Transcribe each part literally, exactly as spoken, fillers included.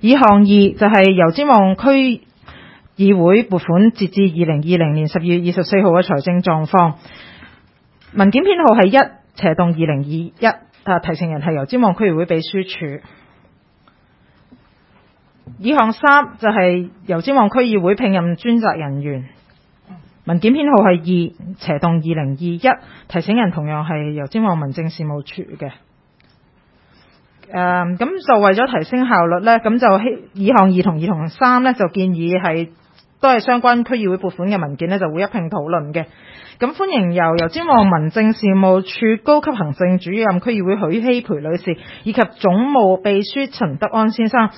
議項二就係油尖旺區議會撥款截至二零二零年十二月二十四號嘅財政狀況。文件編號係一斜動二零二一，啊，提呈人係油尖旺區議會秘書處。議項三就係油尖旺區議會聘任專責人員。文件編號係二斜動二零二一，提請人同樣係油尖旺民政事務處嘅。誒，咁就為咗提升效率呢，咁就議項二同議項三呢，就建議係都係相關區議會撥款嘅文件呢，就會一併討論嘅。咁歡迎由油尖旺民政事務處高級行政主任區議會許希培女士以及總務秘書陳德安先生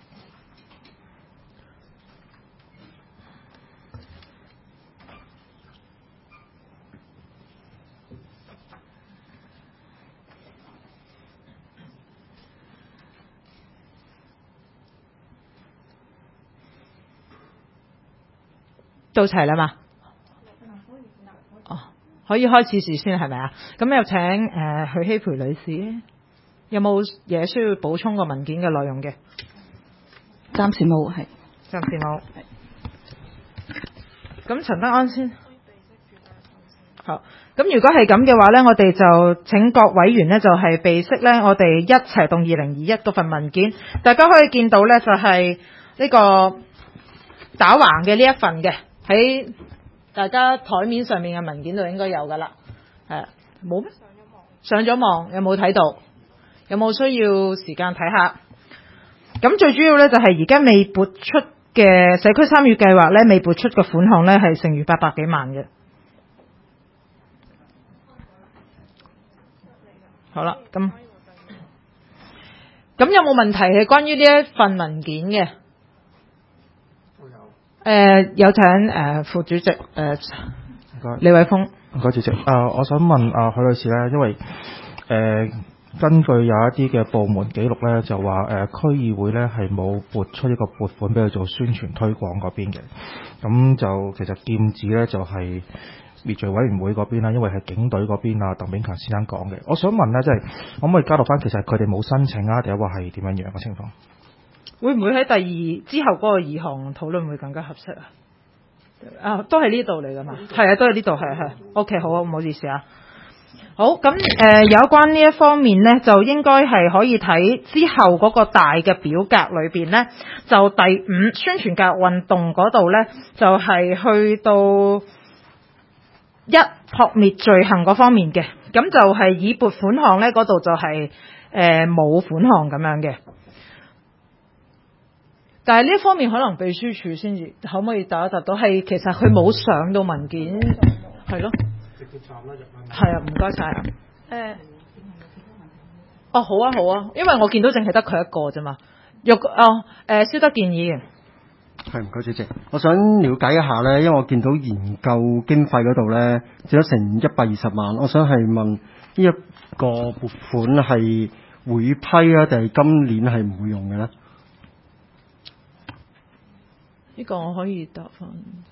到齊啦嘛？哦，可以開始時先係咪啊？咁又請誒、呃、許希培女士，有冇嘢需要補充個文件嘅內容嘅？ 暫時冇，係暫時冇。咁陳德安先。好。咁如果係咁嘅話呢，我哋就請各委員呢，就係備悉呢，我哋一齊動二零二一嗰份文件，大家可以見到呢，就係呢個打橫嘅呢一份嘅。喺大家台面上面嘅文件度應該有噶啦，係冇咩？上咗網有冇睇到？有冇需要時間睇下？咁最主要咧就係而家未撥出嘅社區參與計劃咧，未撥出嘅款項咧係剩餘八百幾萬嘅。好啦，咁咁有冇問題係關於呢一份文件嘅？誒、呃、有請誒、呃、副主席誒、呃、李偉峰。 唔該主席。啊、呃，我想問啊、呃、許女士咧，因為誒、呃、根據有一啲嘅部門記錄咧，就話誒、呃、區議會咧係冇撥出一個撥款俾佢做宣傳推廣嗰邊嘅。咁就其實劍指咧就係、是、滅罪委員會嗰邊啦，因為係警隊嗰邊啊鄧炳強先生講嘅。我想問咧，即係可唔可以交代翻，其實佢哋冇申請啊，定係話係點樣樣嘅情況？ 會唔會喺第二之後嗰個議項討論會更加合適啊？啊，都係呢度嚟㗎嘛？係啊，都係呢度，係係。OK， 好啊，唔好意思啊。好，咁誒、呃、有關呢一方面呢，就應該係可以睇之後嗰個大嘅表格裏邊呢，就第五宣傳教育運動嗰度呢，就係、是、去到一撲滅罪行嗰方面嘅，咁就係以撥款項呢嗰度就係誒冇款項咁樣嘅。但係呢一方面可能秘書處先至可唔可以答一答到？係其實佢冇上到文件，係咯。直接站啦入文。係啊，唔該晒。誒、呃，哦好啊好啊，因為我見到淨係得佢一個啫嘛。若哦誒，蕭德健議員。 係唔該主席，我想了解一下咧，因為我見到研究經費嗰度咧，只咗成一百二十萬，我想係問呢一個撥款係會批啊，定係今年係唔會用嘅咧？ 呢個我可以答翻。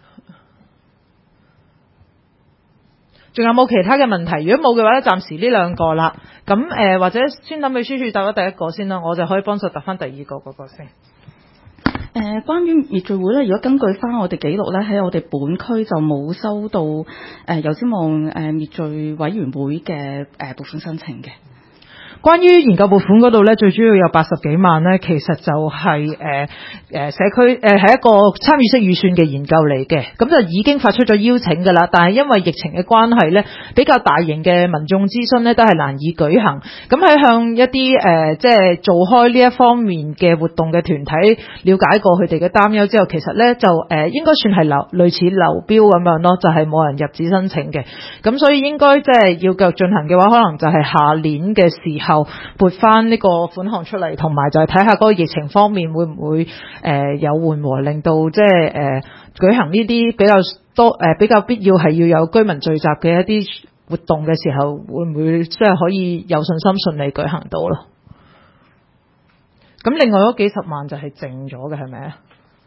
仲有冇其他嘅問題？如果冇嘅話咧，暫時呢兩個啦。咁誒、呃，或者先等秘書處答咗第一個先啦，我就可以幫手答翻第二個嗰個先。 誒、呃，關於滅罪會咧，如果根據翻我哋記錄咧，喺我哋本區就冇收到誒、呃、油尖旺誒滅罪委員會嘅誒撥款申請嘅。 關於研究撥款嗰度咧，最主要有八十幾萬咧，其實就係誒誒社區誒係一個參與式預算嘅研究嚟嘅，咁就已經發出咗邀請㗎啦。但係因為疫情嘅關係咧，比較大型嘅民眾諮詢咧都係難以舉行。咁喺向一啲誒即係做開呢一方面嘅活動嘅團體了解過佢哋嘅擔憂之後，其實咧就誒、呃、應該算係流類似流標咁樣咯，就係、是、冇人入紙申請嘅。咁所以應該即係要繼續進行嘅話，可能就係下年嘅時候撥翻呢個款項出嚟，同埋就係睇下嗰個疫情方面會唔會誒、呃、有緩和，令到即係誒舉行呢啲比較多誒、呃、比較必要係要有居民聚集嘅一啲活動嘅時候，會唔會即係可以有信心順利舉行到咯？咁另外嗰幾十萬就係剩咗嘅，係咪啊？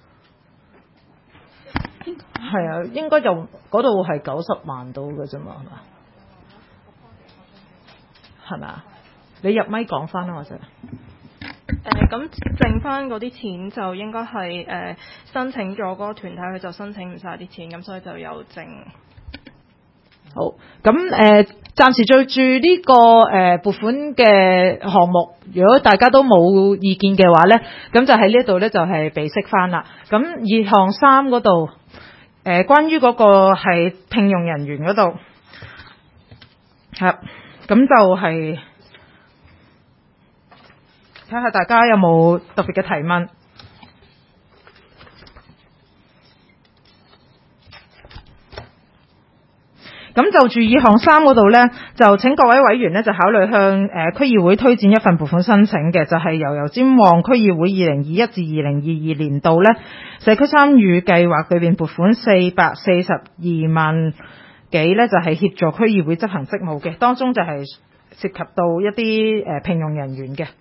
係啊，應該就嗰度係九十萬到嘅啫嘛，係嘛？係咪啊？你入咪講翻啦，或者誒咁剩翻嗰啲錢就應該係誒申請咗嗰個團體，佢就申請唔晒啲錢，咁所以就有剩。 好，咁誒、呃、暫時對住呢個誒、呃、撥款嘅項目，如果大家都冇意見嘅話咧，咁就喺呢一度咧就係備悉翻啦。咁二項三嗰度誒關於嗰個係聘用人員嗰度，係咁就係睇下大家有冇特別嘅提問。咁就住二項三嗰度呢，就請各位委員呢，就考慮向誒、呃、區議會推薦一份撥款申請嘅，就係、是、由油尖旺區議會二零二一至二零二二年度呢社區參與計劃裏邊撥款四百四十二萬幾呢，就係、是、協助區議會執行職務嘅，當中就係涉及到一啲誒、呃、聘用人員嘅。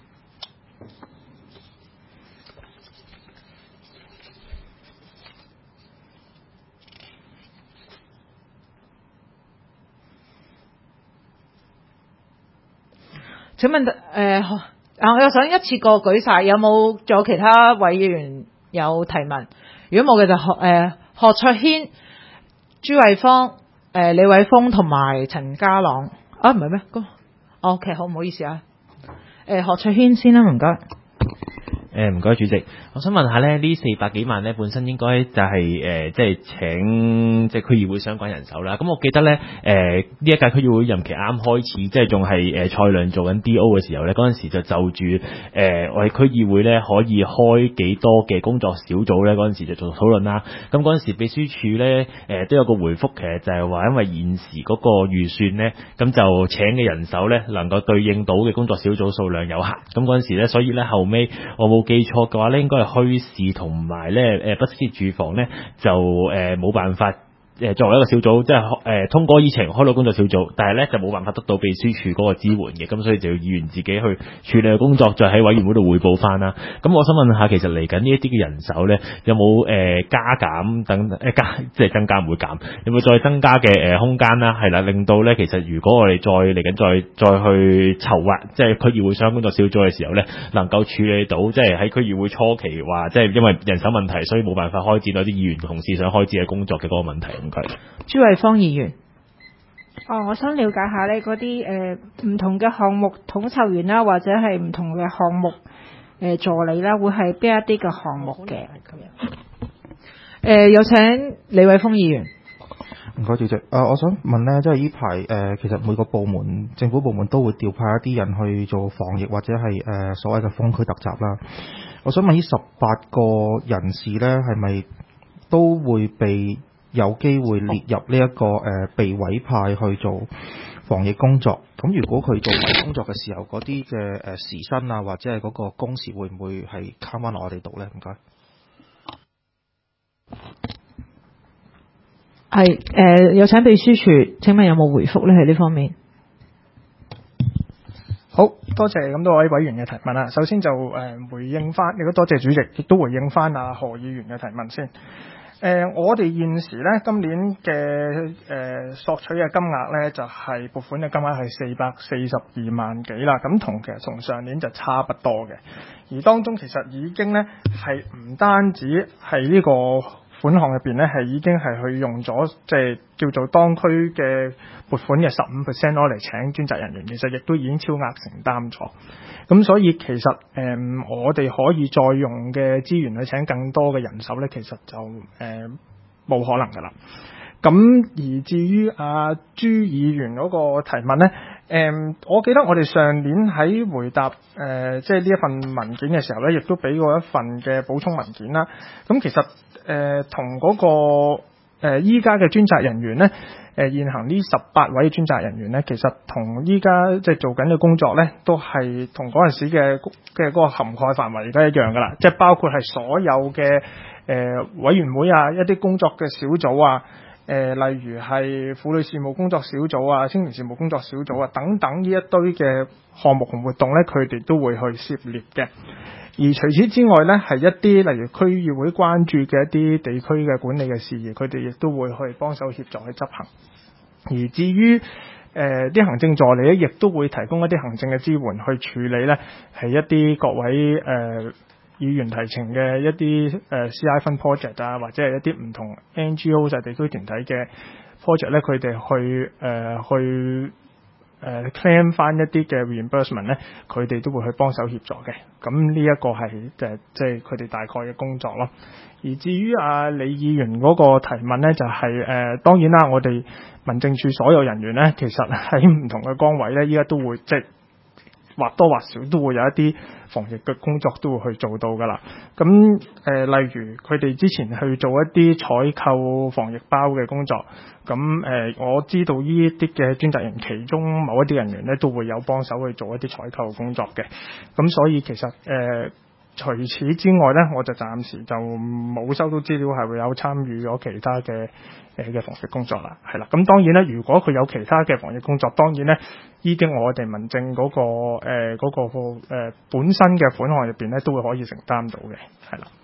請問誒、呃，我又想一次過舉晒，有冇仲有其他委員有提問？如果冇嘅就何誒、呃、何卓軒、朱慧芳、誒、呃、李偉峰同埋陳家朗啊，唔係咩？哥，OK，好，唔好意思啊。誒、呃、何卓軒先啦，唔該。 誒唔該主席，我想問下咧，呢四百幾萬咧本身應該就係、是、誒、呃、即係請即係區議會相關人手啦。咁我記得咧誒呢一屆區議會任期啱開始，即係仲係誒蔡亮做緊 D O 嘅時候咧，嗰陣時就就住誒、呃、我哋區議會咧可以開幾多嘅工作小組咧，嗰陣時就做討論啦。咁嗰陣時秘書處咧誒、呃、都有個回覆，其實就係話因為現時嗰個預算咧，咁就請嘅人手咧能夠對應到嘅工作小組數量有限。咁嗰陣時咧，所以咧後尾我冇記錯嘅話咧，應該係墟市同埋咧誒不適切住房咧就誒冇、呃、辦法。誒作為一個小組，即係誒、呃、通過議程開到工作小組，但係咧就冇辦法得到秘書處嗰個支援嘅，咁所以就要議員自己去處理嘅工作，再喺委員會度匯報翻啦。咁我想問下，其實嚟緊呢一啲嘅人手咧，有冇誒、呃、加減等誒、呃、加即係增加唔會減，有冇再增加嘅誒、呃、空間啦？係啦，令到咧其實如果我哋再嚟緊再再去籌劃，即係區議會相關工作小組嘅時候咧，能夠處理到即係喺區議會初期話，即係因為人手問題，所以冇辦法開展到啲議員同事想開展嘅工作嘅嗰個問題。 朱慧芳議員， 哦，我想了解下咧嗰啲誒唔同嘅項目統籌員啦，或者係唔同嘅項目誒、呃、助理啦，會係邊一啲嘅項目嘅？誒、 呃，有請李偉峰議員。 唔該，主席。啊，我想問呢，即係呢排誒，其實每個部門、政府部門都會調派一啲人去做防疫或者係誒、呃、所謂嘅封區特襲啦。我想問呢十八個人士呢，係咪都會被有機會列入呢、這、一個誒、呃、被委派去做防疫工作？咁如果佢做防疫工作嘅時候，嗰啲嘅誒時薪啊，或者係嗰個工時會唔會係卡翻落我哋度呢？唔該。 係誒、呃，有請秘書處，請問有冇回覆呢？喺呢方面？ 好多謝咁多位委員嘅提問啦。首先就誒、呃、回應翻，亦都多謝主席，亦都回應翻阿何議員嘅提問先。誒、呃，我哋現時咧今年嘅誒、呃、索取嘅金額咧，就係、是、撥款嘅金額係四百四十二萬幾啦。咁同其實同上年就差不多嘅。而當中其實已經咧係唔單止係呢個款項入邊咧，係已經係去用咗即係叫做當區嘅撥款嘅十五 percent 攞嚟請專責人員，其實亦都已經超額承擔咗。咁所以其實誒、嗯，我哋可以再用嘅資源去請更多嘅人手咧，其實就誒冇、呃、可能噶啦。咁而至於阿、啊、朱議員嗰個提問咧，誒、嗯，我記得我哋上年喺回答誒、呃、即係呢一份文件嘅時候咧，亦都俾過一份嘅補充文件啦。咁其實誒同嗰個誒依家嘅專責人員咧。誒現行呢十八位專責人員咧，其實同依家即係做緊嘅工作咧，都係同嗰陣時嘅嘅嗰個涵蓋範圍而家一樣噶啦，即係包括係所有嘅誒、呃、委員會啊，一啲工作嘅小組啊，誒、呃、例如係婦女事務工作小組啊、青年事務工作小組啊等等呢一堆嘅項目同活動咧，佢哋都會去涉獵嘅。而除此之外咧，係一啲例如區議會關注嘅一啲地區嘅管理嘅事宜，佢哋亦都會去幫手協助去執行。而至於誒、 誒啲行政助理咧，亦都會提供一啲行政嘅支援去處理咧，係一啲各位誒、呃、議員提呈嘅一啲誒、呃、C I Fund project 啊，或者係一啲唔同 N G O 就係地區團體嘅 project 咧，佢哋去誒、呃、去。誒、uh, claim 翻一啲嘅 reimbursement 咧，佢哋都會去幫手協助嘅。咁呢一個係誒即係佢哋大概嘅工作咯。而至於啊李議員嗰個提問咧，就係、是、誒、呃、當然啦，我哋民政處所有人員咧，其實喺唔同嘅崗位咧，依家都會即係或多或少都會有一啲防疫嘅工作都會去做到噶啦。咁誒、呃、例如佢哋之前去做一啲採購防疫包嘅工作。咁誒、呃，我知道呢一啲嘅專責人，其中某一啲人員咧都會有幫手去做一啲採購工作嘅。咁所以其實誒、呃，除此之外咧，我就暫時就冇收到資料係會有參與咗其他嘅誒嘅防疫工作啦。係啦，咁當然咧，如果佢有其他嘅防疫工作，當然咧，依經我哋民政嗰、那個誒嗰、呃那個誒、呃、本身嘅款項入邊咧，都會可以承擔到嘅。係啦。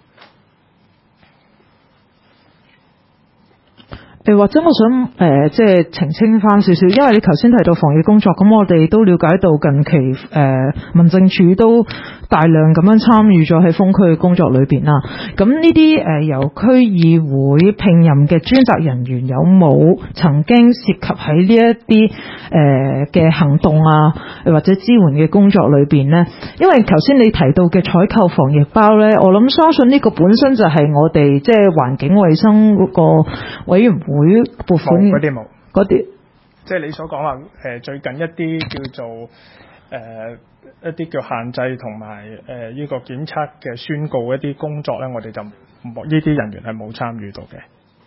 誒或者我想誒、呃、即係澄清翻少少，因為你頭先提到防疫工作，咁我哋都了解到近期誒、呃、民政處都大量咁樣參與咗喺封區嘅工作裏邊啦。咁呢啲誒由區議會聘任嘅專責人員有冇曾經涉及喺呢一啲誒嘅行動啊，或者支援嘅工作裏邊呢？因為頭先你提到嘅採購防疫包呢，我諗相信呢個本身就係我哋即係環境衛生嗰個委員會會撥款嗰啲冇嗰啲， 即係你所講話誒最近一啲叫做誒、呃、一啲叫限制同埋誒呢個檢測嘅宣告一啲工作咧，我哋就冇呢啲人員係冇參與到嘅。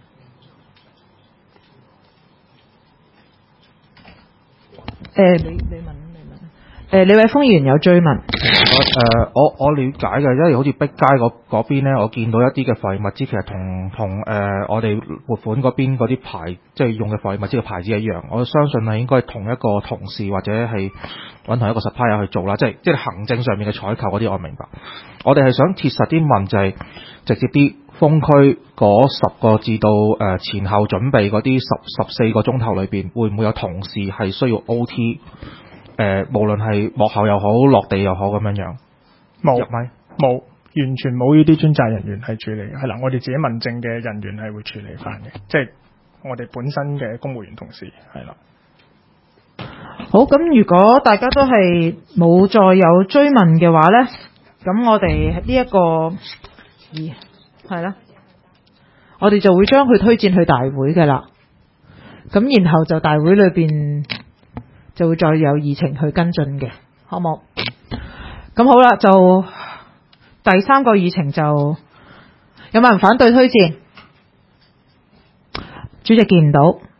誒、呃，你你問你問誒、呃，李偉峰議員有追問。 誒、呃，我我了解嘅，因為好似碧街嗰嗰邊咧，我見到一啲嘅防疫物資，其實同同誒我哋撥款嗰邊嗰啲牌，即係用嘅防疫物資嘅牌子一樣。我相信係應該係同一個同事或者係揾同一個 supplier 去做啦。即係即係行政上面嘅採購嗰啲，我明白。我哋係想切實啲問，就係直接啲封區嗰十個至到誒、呃、前後準備嗰啲十十四個鐘頭裏邊，會唔會有同事係需要 O T？誒、呃，無論係幕後又好，落地又好咁樣樣， 冇入咪冇，完全冇呢啲專責人員係處理嘅。係啦，我哋自己民政嘅人員係會處理翻嘅，即係我哋本身嘅公務員同事係啦。 好，咁如果大家都係冇再有追問嘅話咧，咁我哋呢一個二係啦，我哋就會將佢推薦去大會嘅啦。咁然後就大會裏邊就會再有議程去跟進嘅，好冇？咁好啦，就第三個議程就有冇人反對推薦？主席見唔到。